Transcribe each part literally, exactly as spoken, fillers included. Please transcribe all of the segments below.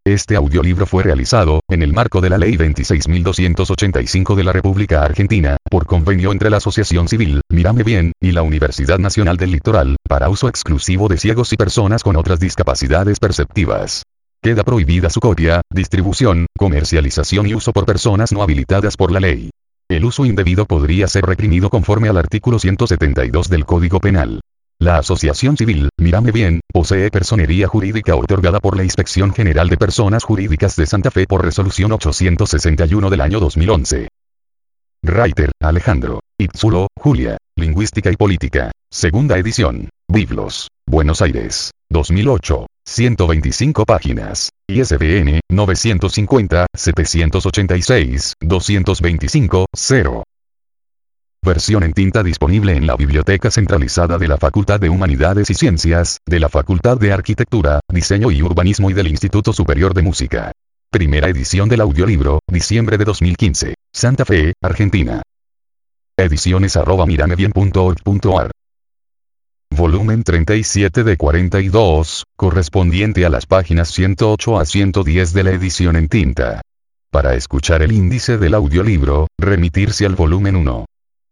Este audiolibro fue realizado, en el marco de la Ley veintiséis mil doscientos ochenta y cinco de la República Argentina, por convenio entre la Asociación Civil, Mírame Bien, y la Universidad Nacional del Litoral, para uso exclusivo de ciegos y personas con otras discapacidades perceptivas. Queda prohibida su copia, distribución, comercialización y uso por personas no habilitadas por la ley. El uso indebido podría ser reprimido conforme al artículo ciento setenta y dos del Código Penal. La Asociación Civil, Mírame Bien, posee personería jurídica otorgada por la Inspección General de Personas Jurídicas de Santa Fe por resolución ochocientos sesenta y uno del año dos mil once. Reiter, Alejandro. Itzulo, Julia. Lingüística y Política. Segunda edición. Biblos. Buenos Aires. dos mil ocho. ciento veinticinco páginas. I S B N, novecientos cincuenta, setecientos ochenta y seis, doscientos veinticinco, cero. Versión en tinta disponible en la Biblioteca Centralizada de la Facultad de Humanidades y Ciencias, de la Facultad de Arquitectura, Diseño y Urbanismo y del Instituto Superior de Música. Primera edición del audiolibro, diciembre de dos mil quince. Santa Fe, Argentina. Ediciones arroba miramebien punto org punto ar. Volumen treinta y siete de cuarenta y dos, correspondiente a las páginas ciento ocho a ciento diez de la edición en tinta. Para escuchar el índice del audiolibro, remitirse al volumen uno.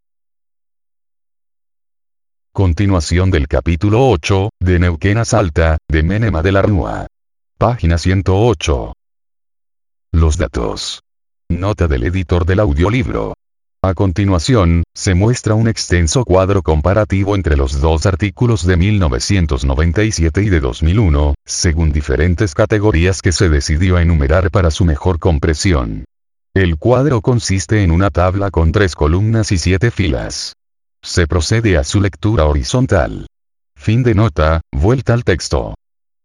Continuación del capítulo ocho, de Neuquén a Salta, de Menema de la Rúa. Página ciento ocho. Los datos. Nota del editor del audiolibro. A continuación, se muestra un extenso cuadro comparativo entre los dos artículos de mil novecientos noventa y siete y de dos mil uno, según diferentes categorías que se decidió enumerar para su mejor compresión. El cuadro consiste en una tabla con tres columnas y siete filas. Se procede a su lectura horizontal. Fin de nota, vuelta al texto.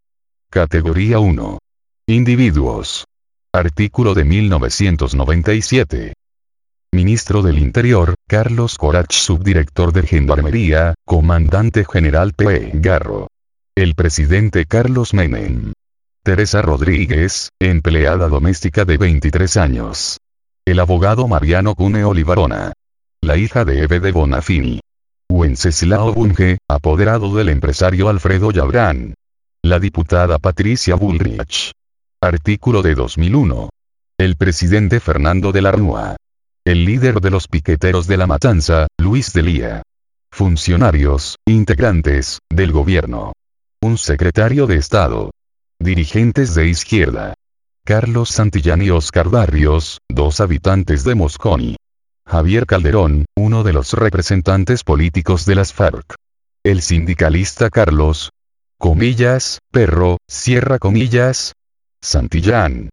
Categoría uno. Individuos. Artículo de mil novecientos noventa y siete. Ministro del Interior, Carlos Corach, subdirector de Gendarmería, Comandante General P E Garro. El presidente Carlos Menem. Teresa Rodríguez, empleada doméstica de veintitrés años. El abogado Mariano Cune Olivarona. La hija de Eve de Bonafini. Wenceslao Bunge, apoderado del empresario Alfredo Yabrán. La diputada Patricia Bullrich. Artículo de dos mil uno. El presidente Fernando de la Rúa. El líder de los piqueteros de La Matanza, Luis Delía. Funcionarios, integrantes, del gobierno. Un secretario de Estado. Dirigentes de izquierda. Carlos Santillán y Oscar Barrios, dos habitantes de Mosconi. Javier Calderón, uno de los representantes políticos de las FARC. El sindicalista Carlos, comillas, Perro, cierra comillas, Santillán.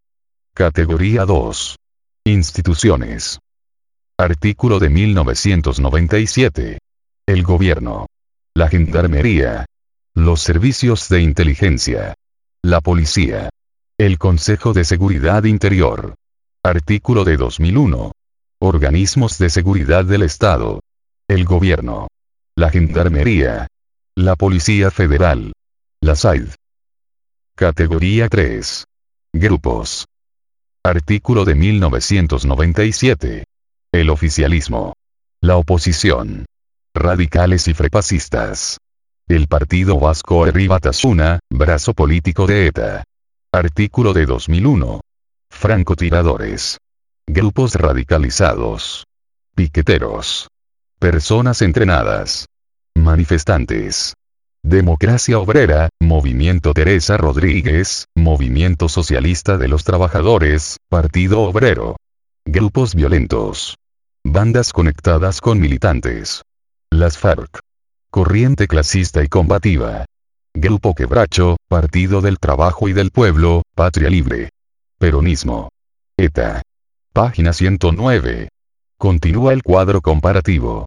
Categoría dos. Instituciones. Artículo de mil novecientos noventa y siete. El gobierno. La gendarmería. Los servicios de inteligencia. La policía. El Consejo de Seguridad Interior. Artículo de dos mil uno. Organismos de seguridad del Estado. El gobierno. La gendarmería. La Policía Federal. La S A I D. Categoría tres. Grupos. Artículo de mil novecientos noventa y siete. El oficialismo. La oposición. Radicales y frepacistas. El Partido Vasco Herri Batasuna, brazo político de ETA. Artículo de dos mil uno. Francotiradores. Grupos radicalizados. Piqueteros. Personas entrenadas. Manifestantes. Democracia Obrera, Movimiento Teresa Rodríguez, Movimiento Socialista de los Trabajadores, Partido Obrero. Grupos violentos. Bandas conectadas con militantes. Las FARC. Corriente clasista y combativa. Grupo Quebracho, Partido del Trabajo y del Pueblo, Patria Libre. Peronismo. ETA. Página ciento nueve. Continúa el cuadro comparativo.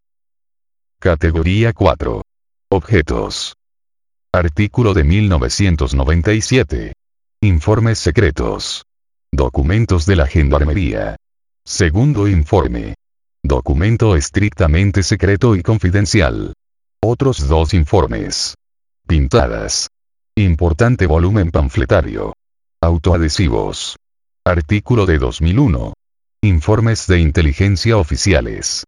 Categoría cuatro. Objetos. Artículo de mil novecientos noventa y siete. Informes secretos. Documentos de la Gendarmería. Segundo informe. Documento estrictamente secreto y confidencial. Otros dos informes. Pintadas. Importante volumen panfletario. Autoadhesivos. Artículo de dos mil uno. Informes de inteligencia oficiales.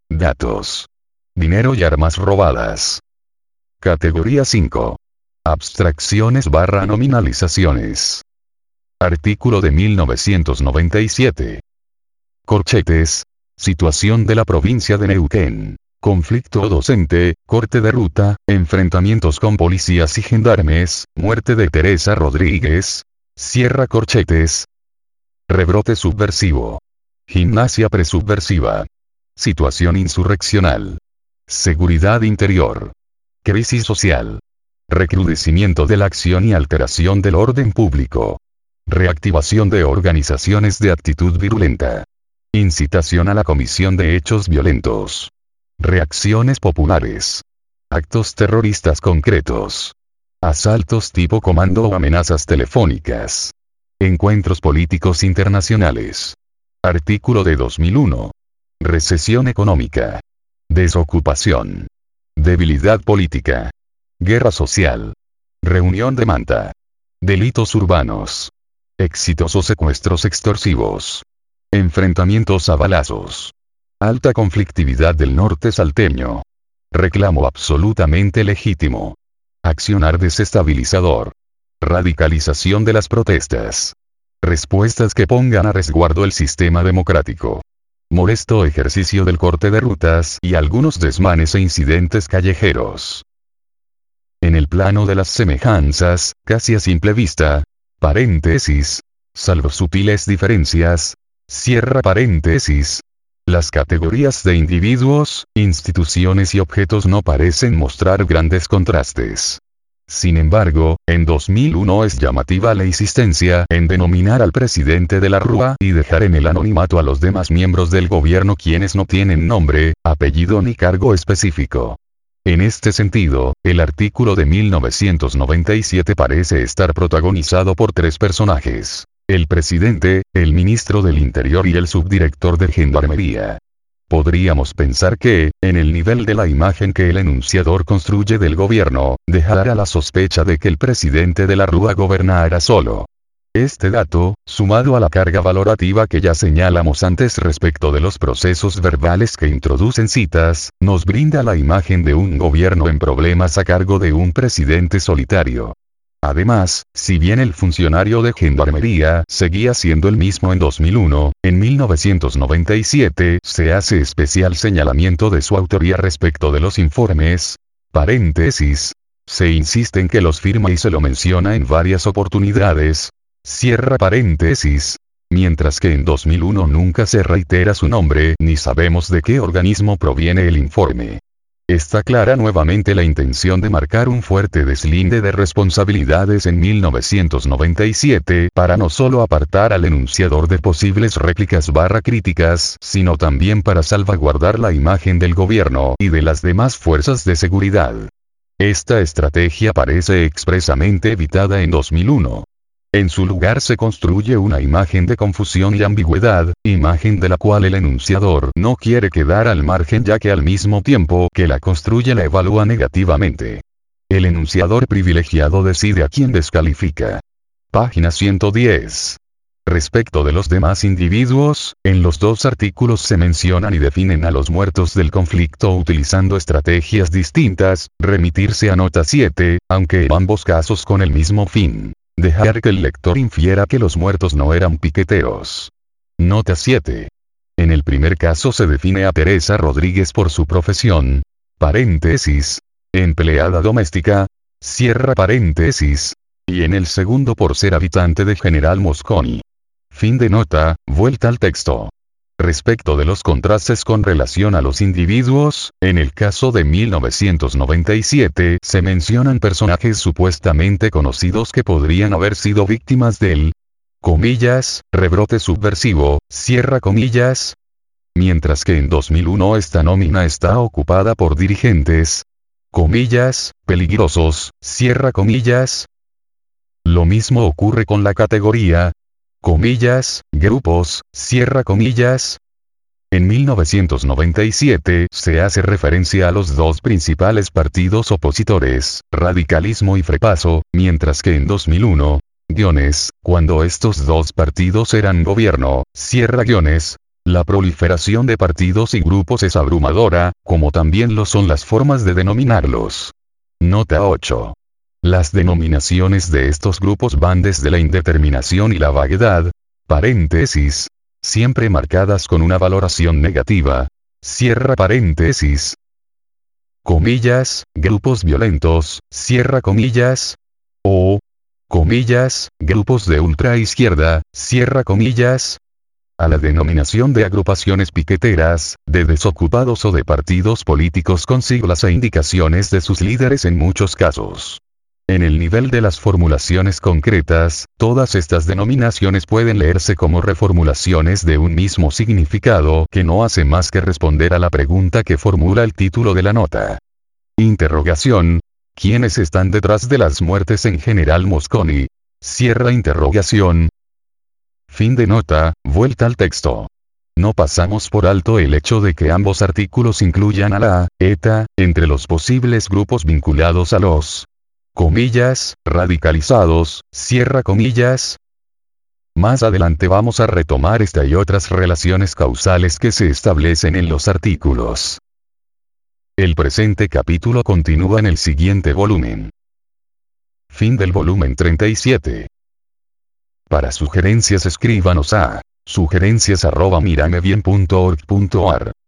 Datos. Dinero y armas robadas. Categoría cinco. Abstracciones barra nominalizaciones. Artículo de mil novecientos noventa y siete. Corchetes. Situación de la provincia de Neuquén. Conflicto docente, corte de ruta, enfrentamientos con policías y gendarmes, muerte de Teresa Rodríguez. Sierra Corchetes. Rebrote subversivo. Gimnasia presubversiva. Situación insurreccional. Seguridad interior. Crisis social. Recrudecimiento de la acción y alteración del orden público. Reactivación de organizaciones de actitud virulenta. Incitación a la comisión de hechos violentos. Reacciones populares. Actos terroristas concretos. Asaltos tipo comando o amenazas telefónicas. Encuentros políticos internacionales. Artículo de dos mil uno. Recesión económica. Desocupación. Debilidad política. Guerra social. Reunión de Manta. Delitos urbanos. Exitosos secuestros extorsivos. Enfrentamientos a balazos. Alta conflictividad del norte salteño. Reclamo absolutamente legítimo. Accionar desestabilizador. Radicalización de las protestas. Respuestas que pongan a resguardo el sistema democrático. Molesto ejercicio del corte de rutas y algunos desmanes e incidentes callejeros. En el plano de las semejanzas, casi a simple vista, paréntesis, salvo sutiles diferencias, cierra paréntesis, las categorías de individuos, instituciones y objetos no parecen mostrar grandes contrastes. Sin embargo, en dos mil uno es llamativa la insistencia en denominar al presidente de la Rúa y dejar en el anonimato a los demás miembros del gobierno quienes no tienen nombre, apellido ni cargo específico. En este sentido, el artículo de mil novecientos noventa y siete parece estar protagonizado por tres personajes: el presidente, el ministro del Interior y el subdirector de Gendarmería. Podríamos pensar que, en el nivel de la imagen que el enunciador construye del gobierno, dejará la sospecha de que el presidente de la Rúa gobernara solo. Este dato, sumado a la carga valorativa que ya señalamos antes respecto de los procesos verbales que introducen citas, nos brinda la imagen de un gobierno en problemas a cargo de un presidente solitario. Además, si bien el funcionario de Gendarmería seguía siendo el mismo en dos mil uno, en mil novecientos noventa y siete se hace especial señalamiento de su autoría respecto de los informes. Paréntesis. Se insiste en que los firma y se lo menciona en varias oportunidades. Cierra paréntesis. Mientras que en dos mil uno nunca se reitera su nombre ni sabemos de qué organismo proviene el informe. Está clara nuevamente la intención de marcar un fuerte deslinde de responsabilidades en mil novecientos noventa y siete para no solo apartar al enunciador de posibles réplicas barra críticas, sino también para salvaguardar la imagen del gobierno y de las demás fuerzas de seguridad. Esta estrategia parece expresamente evitada en dos mil uno. En su lugar se construye una imagen de confusión y ambigüedad, imagen de la cual el enunciador no quiere quedar al margen ya que al mismo tiempo que la construye la evalúa negativamente. El enunciador privilegiado decide a quién descalifica. Página ciento diez. Respecto de los demás individuos, en los dos artículos se mencionan y definen a los muertos del conflicto utilizando estrategias distintas, remitirse a nota siete, aunque en ambos casos con el mismo fin. Dejar que el lector infiera que los muertos no eran piqueteros. Nota siete. En el primer caso se define a Teresa Rodríguez por su profesión. Paréntesis. Empleada doméstica. Cierra paréntesis. Y en el segundo por ser habitante de General Mosconi. Fin de nota, vuelta al texto. Respecto de los contrastes con relación a los individuos, en el caso de mil novecientos noventa y siete se mencionan personajes supuestamente conocidos que podrían haber sido víctimas del, comillas, rebrote subversivo, cierra comillas. Mientras que en dos mil uno esta nómina está ocupada por dirigentes, comillas, peligrosos, cierra comillas. Lo mismo ocurre con la categoría, comillas, grupos, cierra comillas. En mil novecientos noventa y siete se hace referencia a los dos principales partidos opositores, radicalismo y frepaso, mientras que en dos mil uno, guiones, cuando estos dos partidos eran gobierno, cierra guiones. La proliferación de partidos y grupos es abrumadora, como también lo son las formas de denominarlos. Nota ocho. Las denominaciones de estos grupos van desde la indeterminación y la vaguedad, paréntesis, siempre marcadas con una valoración negativa, cierra paréntesis, comillas, grupos violentos, cierra comillas, o, comillas, grupos de ultraizquierda, cierra comillas, a la denominación de agrupaciones piqueteras, de desocupados o de partidos políticos con siglas e indicaciones de sus líderes en muchos casos. En el nivel de las formulaciones concretas, todas estas denominaciones pueden leerse como reformulaciones de un mismo significado que no hace más que responder a la pregunta que formula el título de la nota. Interrogación. ¿Quiénes están detrás de las muertes en General Mosconi? Cierra interrogación. Fin de nota, vuelta al texto. No pasamos por alto el hecho de que ambos artículos incluyan a la ETA, entre los posibles grupos vinculados a los comillas, radicalizados, cierra comillas. Más adelante vamos a retomar esta y otras relaciones causales que se establecen en los artículos. El presente capítulo continúa en el siguiente volumen. Fin del volumen treinta y siete. Para sugerencias escríbanos a sugerencias arroba miramebien punto org punto ar.